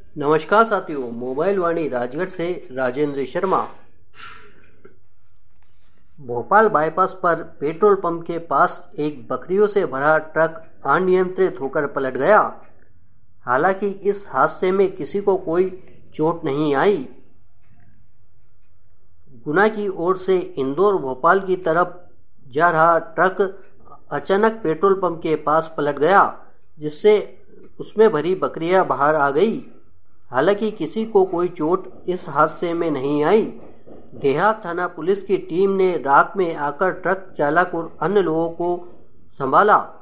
नमस्कार साथियों, मोबाइल वाणी राजगढ़ से राजेंद्र शर्मा। भोपाल बाईपास पर पेट्रोल पंप के पास एक बकरियों से भरा ट्रक अनियंत्रित होकर पलट गया। हालांकि इस हादसे में किसी को कोई चोट नहीं आई। गुना की ओर से इंदौर भोपाल की तरफ जा रहा ट्रक अचानक पेट्रोल पंप के पास पलट गया, जिससे उसमें भरी बकरियां बाहर आ गई। हालांकि किसी को कोई चोट इस हादसे में नहीं आई। देहात थाना पुलिस की टीम ने रात में आकर ट्रक चालक और अन्य लोगों को संभाला।